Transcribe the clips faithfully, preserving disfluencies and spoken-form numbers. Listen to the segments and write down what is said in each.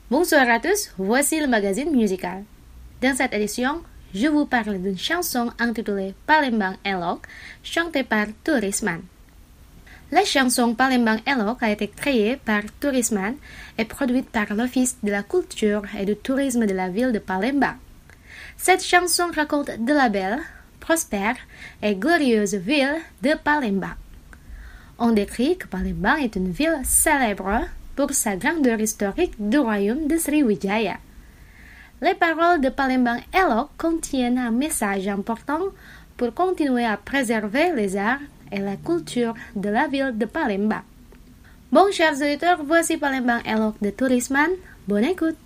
Bonsoir à tous, voici le magazine musical. Dans cette édition, je vous parle d'une chanson intitulée Palembang Elok, chantée par Turisman. La chanson Palembang Elok a été créée par Turisman et produite par l'Office de la culture et du tourisme de la ville de Palembang. Cette chanson raconte de la belle, prospère et glorieuse ville de Palembang. On décrit que Palembang est une ville célèbre pour sa grandeur historique du royaume de Sriwijaya. Les paroles de Palembang Elok contiennent un message important pour continuer à préserver les arts et la culture de la ville de Palembang. Bon, chers auditeurs, voici Palembang Elok de Turisman. Bonne écoute!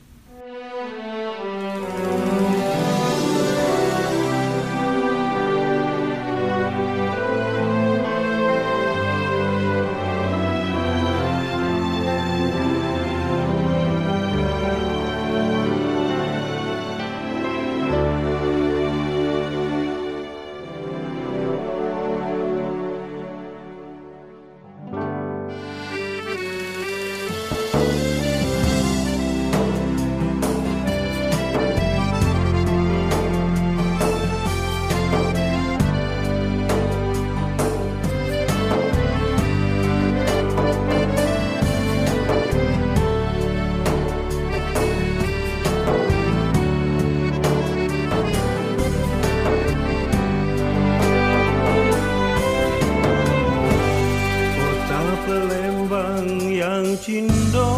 Cindo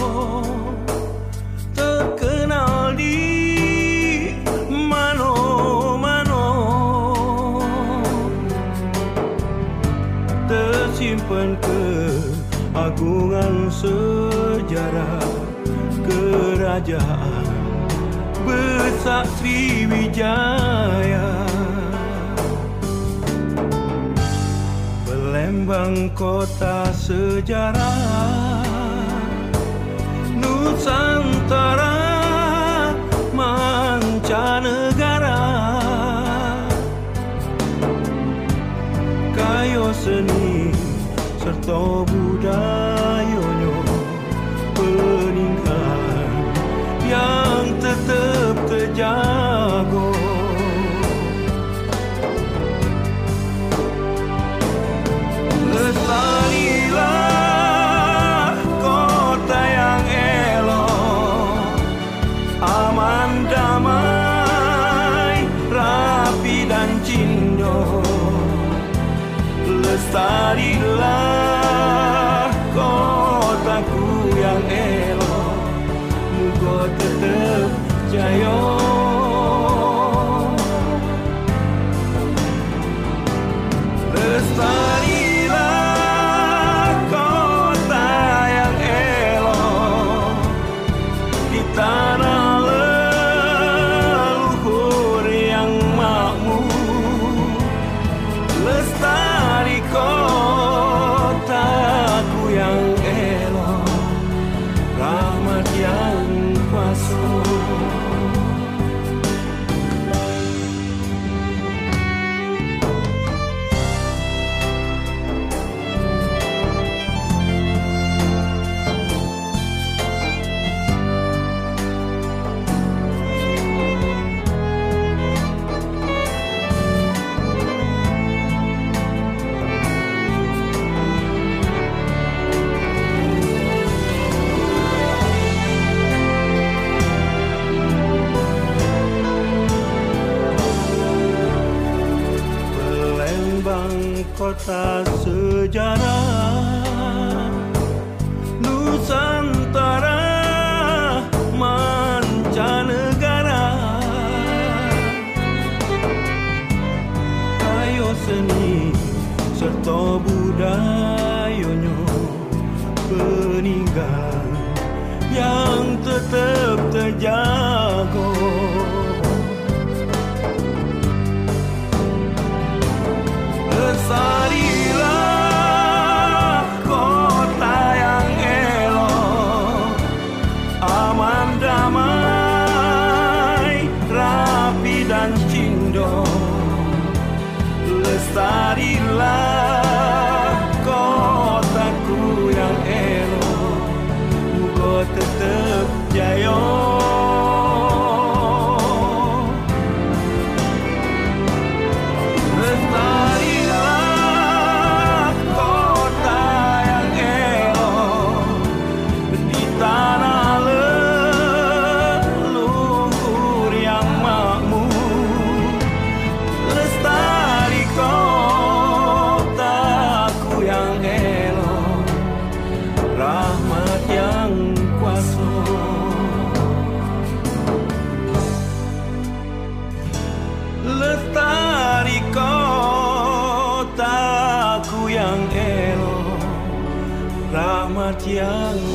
terkenal di mano-mano, tersimpan keagungan sejarah kerajaan besar Sriwijaya. Palembang kota sejarah Nusantara mancanegara, kayo seni serta budayanya peninggalan yang tetap terjaga. Lestarilah kota yang elok, aman damai, rapi dan cindo. Lestarilah kotaku yang elok, muga tetap jaya. Lestarilah kota yang elok di tanah leluhur yang makmur. Lestari kotaku yang elok, rahmat yang kuasa. Kota sejarah Nusantara mancanegara, kayo seni serta budayanya peninggalan yang tetap terjaga. Lestarilah kota yang elok, aman damai, rapi dan cindo. Lestarilah kotaku yang elok, muga tetap jaya. yang